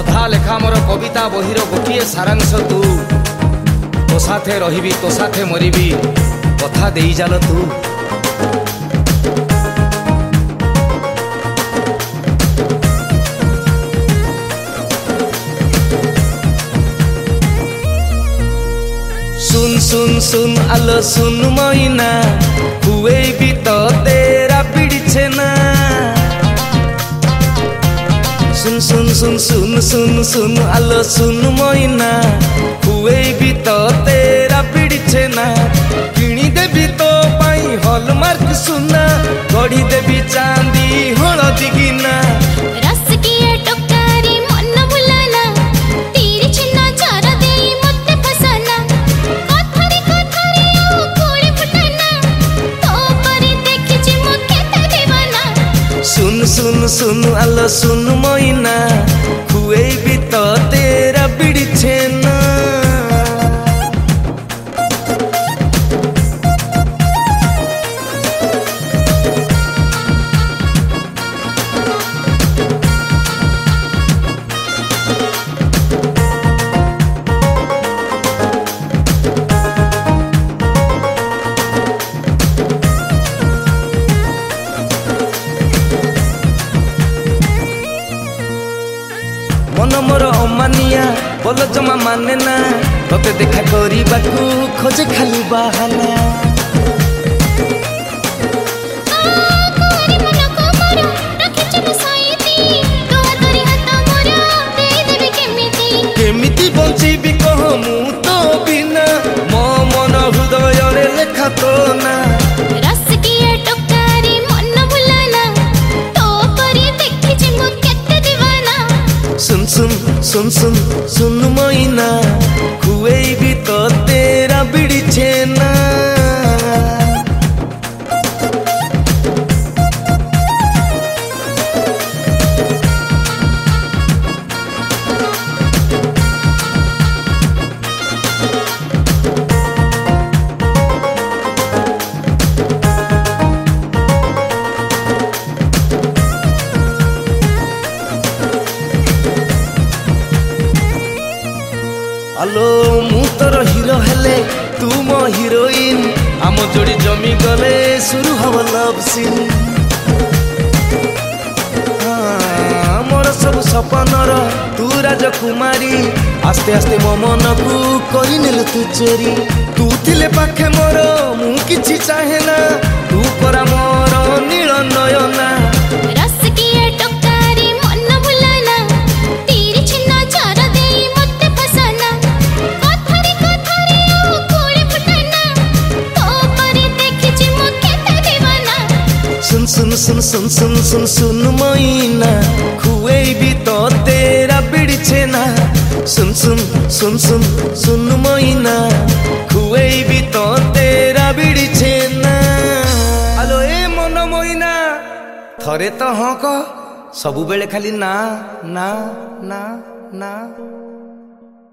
अधा लेखा मोर कविता बहिर गोटे सारांश तू। तो साथे रहिबी तो साथे मरिबी कथा देई जाल तू। सुन सुन सुन आलो सुन मैना हुए भी तो तेरा पीड़े ना। सुन सुन सुन सुन सुन सुन आलो सुन मैना हुए भी तो तेरा पीड़े ना। किणी देवी तो पाई हॉलमार्क सुना गढ़ी देवी चांदी हलदी गिना। सुन सुन आलो सुन मैना हुए भी तो तेरा पीड़े ना। मन मोर अमानिया बोल जमा माने ना तोते देखा करबाकू खोजे खाली बहाना। केमिति बंचीबी कह मु तो बिना मो मन हृदय रे लेखा तो ना। सुन सुन सुन सुन सुन मैना हुए भी तो तेरा पीड़े ना। आलो मु तोर हीरो हेले तू मो हीरोइन आम जोड़ी जमी गले शुरू हव लव सीन। मोर सब सपनर तू राजकुमारी आस्ते आस्ते मो मन को करी नेल तू चोरी। तू थिले पाखे मोर मु किछि चाहे ना तू परा मोर नील नयना। सुन सुन सुन सुन सुन सुन मैना हुए भी तो तेरा पीड़े ना। सुन सुन सुन सुन सुन मैना हुए भी तो तेरा पीड़े ना। आलो ए मन मैना थरे तो हाँ कह सबु बेले खाली ना ना ना ना।